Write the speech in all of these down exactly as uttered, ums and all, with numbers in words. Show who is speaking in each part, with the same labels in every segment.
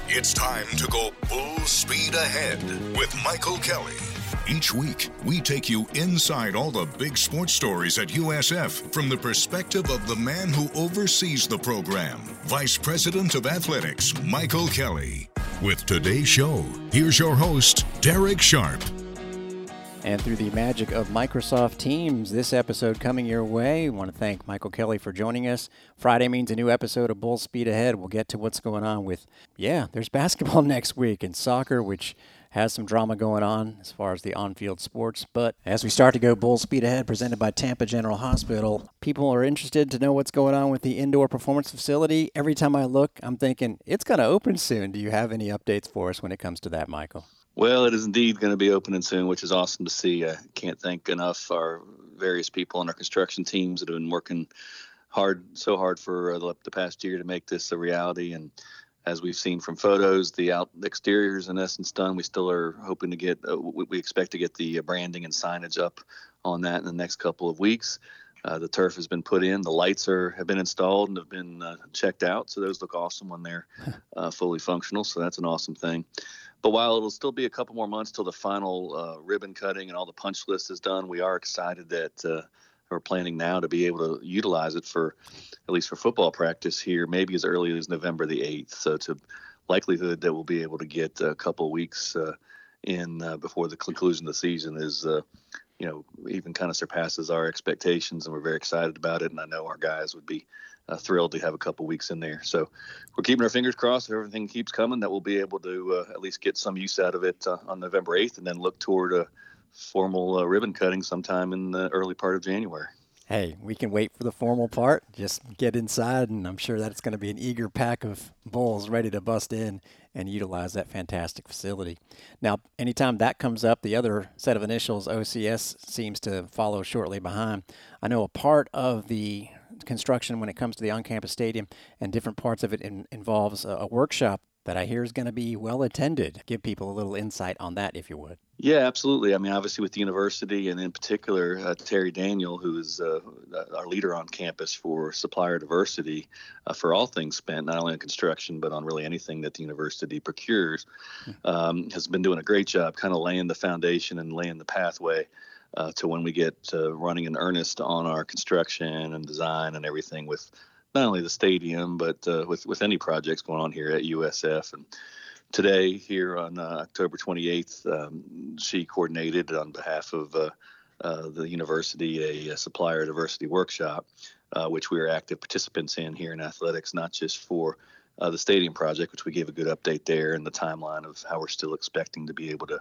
Speaker 1: It's time to go full speed ahead with Michael Kelly. Each week, we take you inside all the big sports stories at U S F from the perspective of the man who oversees the program, Vice President of Athletics, Michael Kelly. With today's show, here's your host, Derek Sharp.
Speaker 2: And through the magic of Microsoft Teams, this episode coming your way. I want to thank Michael Kelly for joining us. Friday means a new episode of Bull Speed Ahead. We'll get to what's going on with, yeah, there's basketball next week and soccer, which has some drama going on as far as the on-field sports. But as we start to go Bull Speed Ahead, presented by Tampa General Hospital, people are interested to know what's going on with the indoor performance facility. Every time I look, I'm thinking, it's going to open soon. Do you have any updates for us when it comes to that, Michael?
Speaker 3: Well, it is indeed going to be opening soon, which is awesome to see. I can't thank enough our various people on our construction teams that have been working hard, so hard for uh, the, the past year to make this a reality. And as we've seen from photos, the out the exterior is in essence done. We still are hoping to get, uh, we, we expect to get the uh, branding and signage up on that in the next couple of weeks. Uh, the turf has been put in. The lights are have been installed and have been uh, checked out. So those look awesome when they're uh, fully functional. So that's an awesome thing. But while it'll still be a couple more months till the final uh, ribbon cutting and all the punch list is done, we are excited that uh, we're planning now to be able to utilize it for, at least for football practice here, maybe as early as November the eighth. So to likelihood that we'll be able to get a couple weeks uh, in uh, before the conclusion of the season is, uh, you know, even kind of surpasses our expectations, and we're very excited about it. And I know our guys would be Uh, thrilled to have a couple weeks in there. So we're keeping our fingers crossed if everything keeps coming that we'll be able to uh, at least get some use out of it uh, on November eighth and then look toward a formal uh, ribbon cutting sometime in the early part of January.
Speaker 2: Hey, we can wait for the formal part. Just get inside, and I'm sure that it's going to be an eager pack of bulls ready to bust in and utilize that fantastic facility. Now, anytime that comes up, the other set of initials, O C S, seems to follow shortly behind. I know a part of the construction when it comes to the on-campus stadium and different parts of it in, involves a, a workshop that I hear is going to be well attended. Give people a little insight on that, if you would.
Speaker 3: Yeah, absolutely. I mean, obviously with the university and in particular uh, Terry Daniel, who is uh, our leader on campus for supplier diversity uh, for all things spent, not only on construction, but on really anything that the university procures, um, has been doing a great job kind of laying the foundation and laying the pathway Uh, to when we get uh, running in earnest on our construction and design and everything with not only the stadium, but uh, with, with any projects going on here at U S F. And today here on uh, October twenty-eighth, um, she coordinated on behalf of uh, uh, the university a, a supplier diversity workshop, uh, which we are active participants in here in athletics, not just for uh, the stadium project, which we gave a good update there and the timeline of how we're still expecting to be able to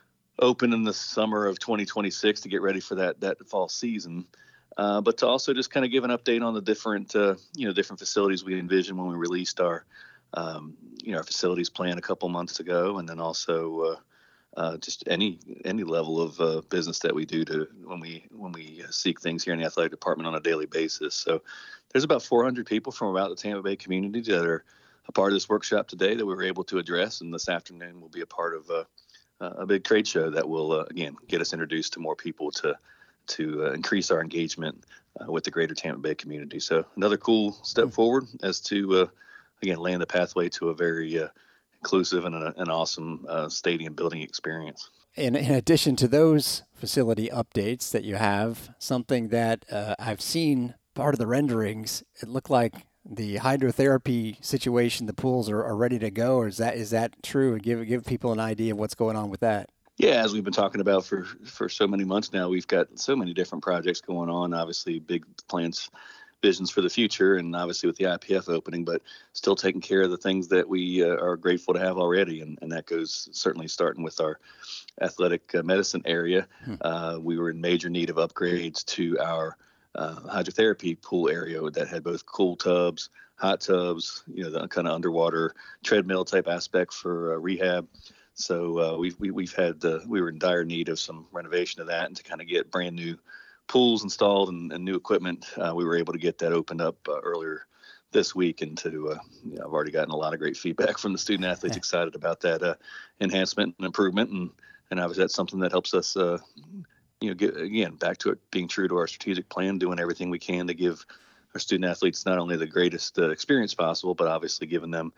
Speaker 3: open in the summer of twenty twenty-six to get ready for that that fall season, uh, but to also just kind of give an update on the different uh, you know different facilities we envisioned when we released our um, you know our facilities plan a couple months ago, and then also uh, uh, just any any level of uh, business that we do to when we when we seek things here in the athletic department on a daily basis. So there's about four hundred people from about the Tampa Bay community that are a part of this workshop today that we were able to address, and this afternoon will be a part of uh, a big trade show that will, uh, again, get us introduced to more people to to uh, increase our engagement uh, with the greater Tampa Bay community. So another cool step forward as to, uh, again, laying the pathway to a very uh, inclusive and a, an awesome uh, stadium building experience.
Speaker 2: In, in addition to those facility updates that you have, something that uh, I've seen part of the renderings, it looked like the hydrotherapy situation, the pools are, are ready to go, or is that is that true? Give give people an idea of what's going on with that.
Speaker 3: Yeah, as we've been talking about for, for so many months now, we've got so many different projects going on, obviously big plans, visions for the future, and obviously with the I P F opening, but still taking care of the things that we uh, are grateful to have already, and, and that goes certainly starting with our athletic uh, medicine area. Hmm. Uh, we were in major need of upgrades to our Uh, hydrotherapy pool area that had both cool tubs, hot tubs, you know, the kind of underwater treadmill type aspect for uh, rehab. So uh, we've we, we've had uh, we were in dire need of some renovation of that, and to kind of get brand new pools installed and, and new equipment, uh, we were able to get that opened up uh, earlier this week. And to uh, you know, I've already gotten a lot of great feedback from the student athletes excited about that uh, enhancement and improvement, and and obviously that's something that helps us. Uh, You know, get, again, back to it being true to our strategic plan, doing everything we can to give our student athletes not only the greatest uh, experience possible, but obviously giving them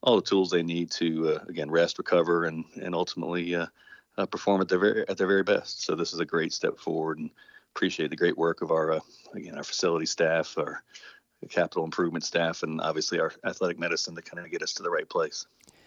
Speaker 3: all the tools they need to, uh, again, rest, recover, and, and ultimately uh, uh, perform at their very, at their very best. So this is a great step forward, and appreciate the great work of our, uh, again, our facility staff, our capital improvement staff, and obviously our athletic medicine to kind of get us to the right place.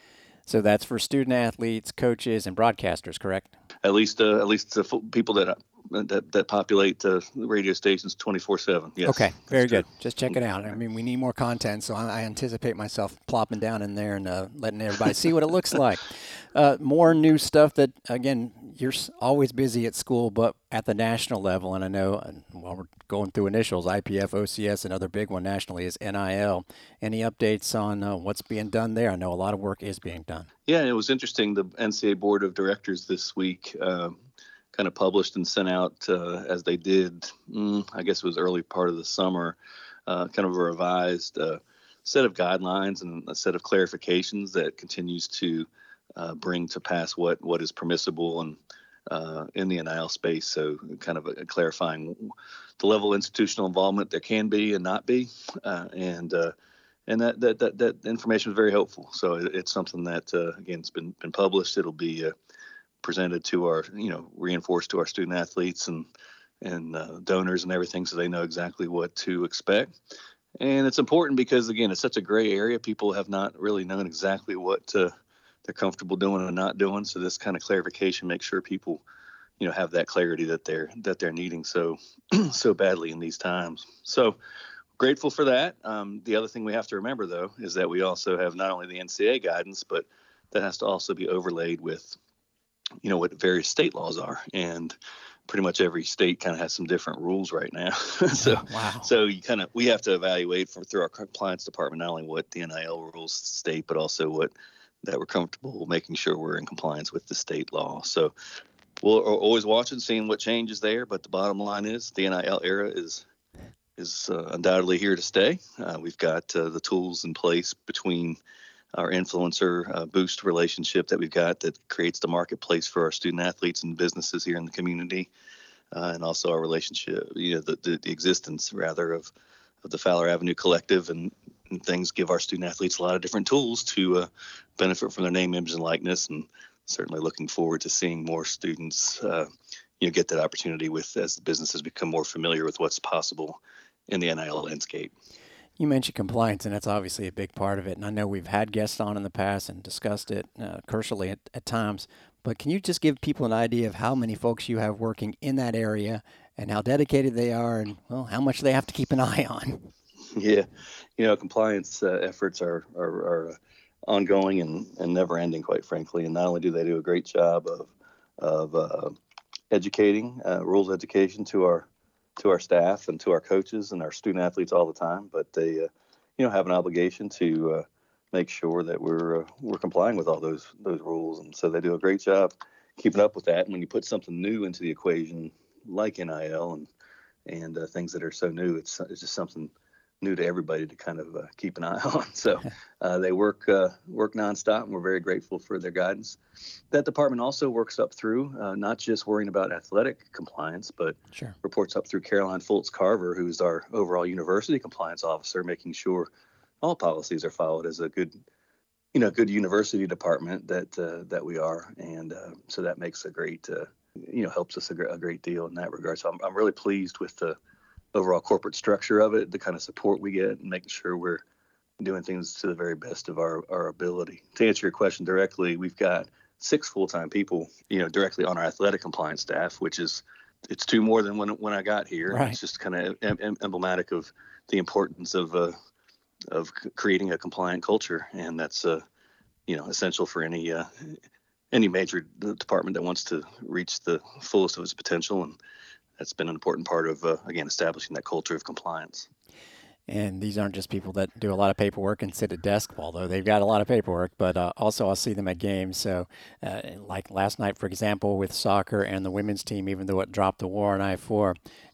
Speaker 2: So that's for student athletes, coaches, and broadcasters, correct? At
Speaker 3: least, uh, at least the people that that, that populate uh, the radio stations twenty-four seven. Yes.
Speaker 2: Okay, very good. Just check it out. I mean, we need more content, so I, I anticipate myself plopping down in there and uh, letting everybody see what it looks like. Uh, more new stuff that, again, you're always busy at school, but at the national level, and I know uh, while we're going through initials, I P F, O C S, another big one nationally is N I L. Any updates on uh, what's being done there? I know a lot of work is being done.
Speaker 3: Yeah, it was interesting. The N C double A Board of Directors this week uh, kind of published and sent out, uh, as they did, mm, I guess it was early part of the summer, uh, kind of a revised uh, set of guidelines and a set of clarifications that continues to uh, bring to pass what, what is permissible and uh, in the N I L space. So kind of a, a clarifying the level of institutional involvement there can be and not be. Uh, and uh, and that, that, that, that information was very helpful. So it, it's something that, uh, again, it's been, been published. It'll be uh, presented to our, you know, reinforced to our student athletes and, and uh, donors and everything, so they know exactly what to expect. And it's important because, again, it's such a gray area. People have not really known exactly what uh, they're comfortable doing and not doing. So this kind of clarification makes sure people, you know, have that clarity that they're that they're needing so so badly in these times. So grateful for that. Um, the other thing we have to remember, though, is that we also have not only the N C double A guidance, but that has to also be overlaid with, you know, what various state laws are. And pretty much every state kind of has some different rules right now. so,
Speaker 2: wow.
Speaker 3: so you kind of, we have to evaluate for, through our compliance department, not only what the N I L rules state, but also what that we're comfortable making sure we're in compliance with the state law. So we'll always watching, seeing what changes there. But the bottom line is the N I L era is, is uh, undoubtedly here to stay. Uh, we've got uh, the tools in place between our influencer uh, boost relationship that we've got that creates the marketplace for our student athletes and businesses here in the community, uh, and also our relationship, you know, the, the, the existence rather of, of the Fowler Avenue Collective and, and things give our student athletes a lot of different tools to uh, benefit from their name, image, and likeness. And certainly looking forward to seeing more students, uh, you know, get that opportunity with as the businesses become more familiar with what's possible in the N I L landscape.
Speaker 2: You mentioned compliance, and that's obviously a big part of it. And I know we've had guests on in the past and discussed it uh, cursorily at, at times. But can you just give people an idea of how many folks you have working in that area and how dedicated they are and, well, how much they have to keep an eye on?
Speaker 3: Yeah. You know, compliance uh, efforts are, are, are ongoing and, and never ending, quite frankly. And not only do they do a great job of, of uh, educating, uh, rules education to our to our staff and to our coaches and our student athletes all the time, but they, uh, you know, have an obligation to uh, make sure that we're uh, we're complying with all those those rules, and so they do a great job keeping up with that. And when you put something new into the equation, like N I L and and uh, things that are so new, it's it's just something new to everybody to kind of uh, keep an eye on. So uh, they work uh, work nonstop, and we're very grateful for their guidance. That department also works up through uh, not just worrying about athletic compliance, but
Speaker 2: sure.
Speaker 3: reports up through Caroline Fultz Carver, who's our overall university compliance officer, making sure all policies are followed as a good, you know, good university department that uh, that we are, and uh, so that makes a great, uh, you know, helps us a, gr- a great deal in that regard. So I'm I'm really pleased with the overall corporate structure of it, the kind of support we get, and making sure we're doing things to the very best of our, our ability. To answer your question directly, we've got six full-time people, you know, directly on our athletic compliance staff, which is, it's two more than when when I got here.
Speaker 2: Right.
Speaker 3: It's just kind of em- emblematic of the importance of uh, of c- creating a compliant culture, and that's uh, you know, essential for any uh, any major department that wants to reach the fullest of its potential. And that's been an important part of, uh, again, establishing that culture of compliance.
Speaker 2: And these aren't just people that do a lot of paperwork and sit at desk, although they've got a lot of paperwork, but uh, also I'll see them at games. So uh, like last night, for example, with soccer and the women's team, even though it dropped the war on I four, it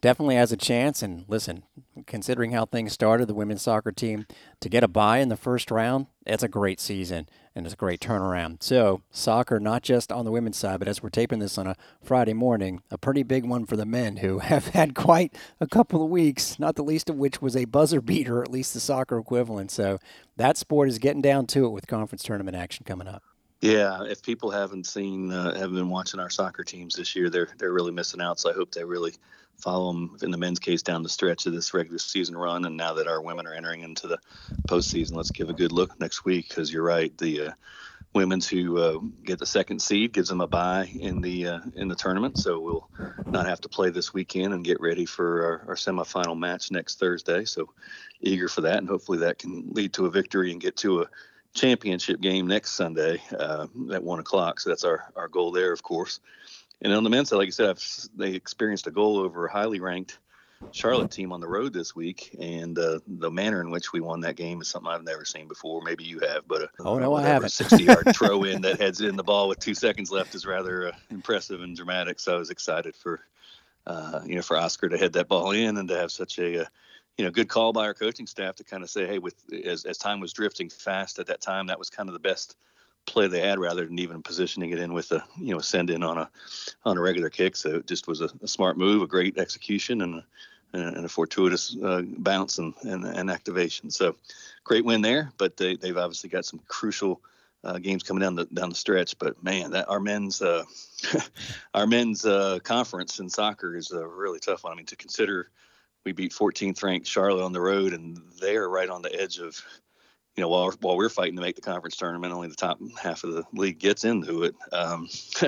Speaker 2: definitely has a chance. And listen, considering how things started, the women's soccer team, to get a bye in the first round, it's a great season and it's a great turnaround. So soccer, not just on the women's side, but as we're taping this on a Friday morning, a pretty big one for the men who have had quite a couple of weeks, not the least of which was a buzzer beater, at least the soccer equivalent. So that sport is getting down to it with conference tournament action coming up.
Speaker 3: Yeah, if people haven't seen, uh, haven't been watching our soccer teams this year, they're they're really missing out. So I hope they really follow them, in the men's case, down the stretch of this regular season run. And now that our women are entering into the postseason, let's give a good look next week, because you're right, the uh, women's who uh, get the second seed gives them a bye in the uh, in the tournament. So we'll not have to play this weekend and get ready for our, our semifinal match next Thursday. So eager for that, and hopefully that can lead to a victory and get to a championship game next Sunday uh, at one o'clock. So that's our, our goal there, of course. And on the men's side, like I said, I've, they experienced a goal over a highly ranked Charlotte team on the road this week. And uh, the manner in which we won that game is something I've never seen before. Maybe you have, but a,
Speaker 2: oh, no, I haven't.
Speaker 3: sixty-yard throw in that heads in the ball with two seconds left is rather uh, impressive and dramatic. So I was excited for, uh, you know, for Oscar to head that ball in and to have such a, uh, you know, good call by our coaching staff to kind of say, hey, with as, as time was drifting fast at that time, that was kind of the best play they had, rather than even positioning it in with a, you know, send in on a on a regular kick. So it just was a, a smart move, a great execution, and a, and a fortuitous uh, bounce and, and and activation. So great win there, but they they've obviously got some crucial uh, games coming down the down the stretch. But man, that our men's uh, our men's uh, conference in soccer is a really tough one. I mean, to consider. We beat fourteenth ranked Charlotte on the road, and they are right on the edge of, you know, while, while we're fighting to make the conference tournament, only the top half of the league gets into it. Um,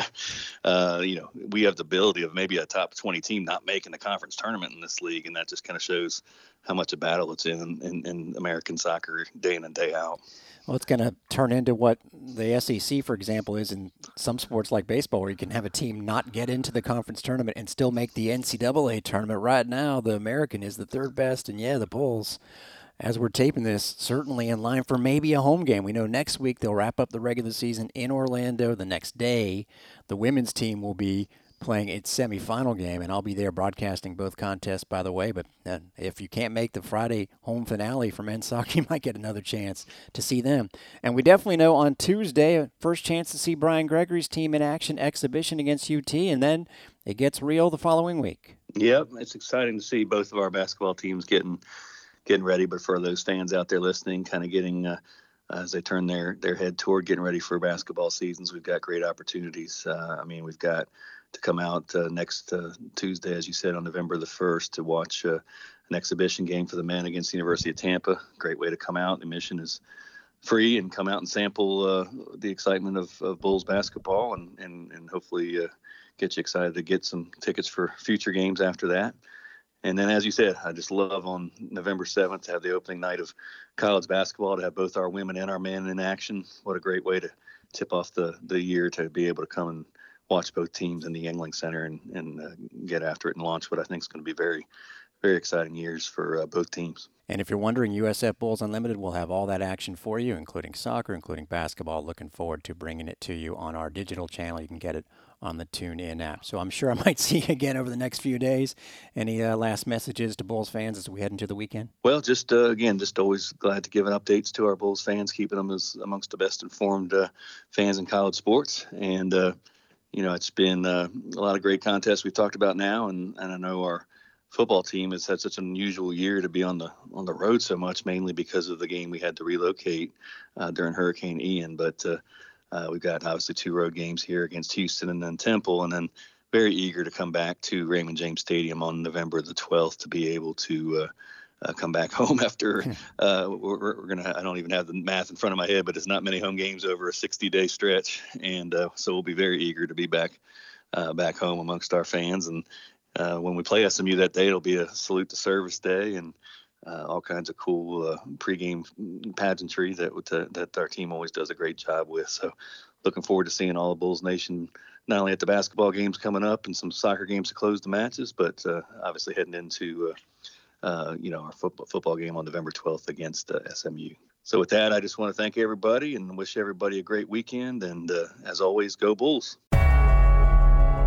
Speaker 3: uh, you know, we have the ability of maybe a top twenty team not making the conference tournament in this league, and that just kind of shows how much a battle it's in, in in American soccer day in and day out.
Speaker 2: Well, it's going to turn into what the S E C, for example, is in some sports like baseball, where you can have a team not get into the conference tournament and still make the N C double A tournament. Right now, the American is the third best, and yeah, the Bulls, as we're taping this, certainly in line for maybe a home game. We know next week they'll wrap up the regular season in Orlando. The next day, the women's team will be playing its semifinal game, and I'll be there broadcasting both contests, by the way. But uh, if you can't make the Friday home finale for men's soccer, you might get another chance to see them. And we definitely know on Tuesday, first chance to see Brian Gregory's team in action, exhibition against U T, and then it gets real the following week.
Speaker 3: Yep, it's exciting to see both of our basketball teams getting getting ready. But for those fans out there listening, kind of getting uh, as they turn their their head toward getting ready for basketball seasons, we've got great opportunities. Uh, I mean, we've got to come out uh, next uh, Tuesday, as you said, on November the first, to watch uh, an exhibition game for the men against the University of Tampa. Great way to come out. Admission is free, and come out and sample uh, the excitement of, of Bulls basketball, and, and, and hopefully uh, get you excited to get some tickets for future games after that. And then, as you said, I just love on November seventh to have the opening night of college basketball, to have both our women and our men in action. What a great way to tip off the, the year, to be able to come and watch both teams in the Yuengling Center and, and uh, get after it and launch what I think is going to be very, very exciting years for uh, both teams.
Speaker 2: And if you're wondering, U S F Bulls Unlimited will have all that action for you, including soccer, including basketball. Looking forward to bringing it to you on our digital channel. You can get it on the TuneIn app. So I'm sure I might see you again over the next few days. Any uh, last messages to Bulls fans as we head into the weekend?
Speaker 3: Well, just uh, again, just always glad to give updates to our Bulls fans, keeping them as amongst the best informed uh, fans in college sports. And, uh, you know, it's been uh, a lot of great contests we've talked about now, and, and I know our football team has had such an unusual year to be on the on the road so much, mainly because of the game we had to relocate uh, during Hurricane Ian. But uh, uh, we've got obviously two road games here against Houston and then Temple, and then very eager to come back to Raymond James Stadium on November the twelfth to be able to uh, uh, come back home after uh, we're, we're going to, I don't even have the math in front of my head, but it's not many home games over a sixty day stretch. And uh, so we'll be very eager to be back, uh, back home amongst our fans. And uh, when we play S M U that day, it'll be a salute to service day and uh, all kinds of cool uh, pregame pageantry that, uh, that our team always does a great job with. So looking forward to seeing all of Bulls Nation, not only at the basketball games coming up and some soccer games to close the matches, but uh, obviously heading into, uh, uh, you know, our football, football game on November twelfth against uh, S M U. So with that, I just want to thank everybody and wish everybody a great weekend. And uh, as always, go Bulls.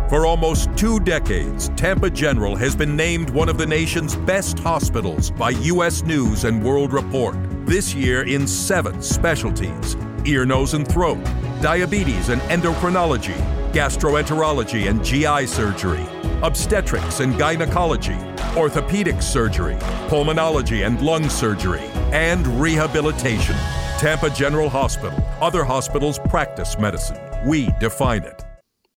Speaker 4: For almost two decades, Tampa General has been named one of the nation's best hospitals by U S News and World Report. This year in seven specialties: ear, nose, and throat, diabetes and endocrinology, gastroenterology and G I surgery, obstetrics and gynecology, orthopedic surgery, pulmonology and lung surgery, and rehabilitation. Tampa General Hospital. Other hospitals practice medicine. We define it.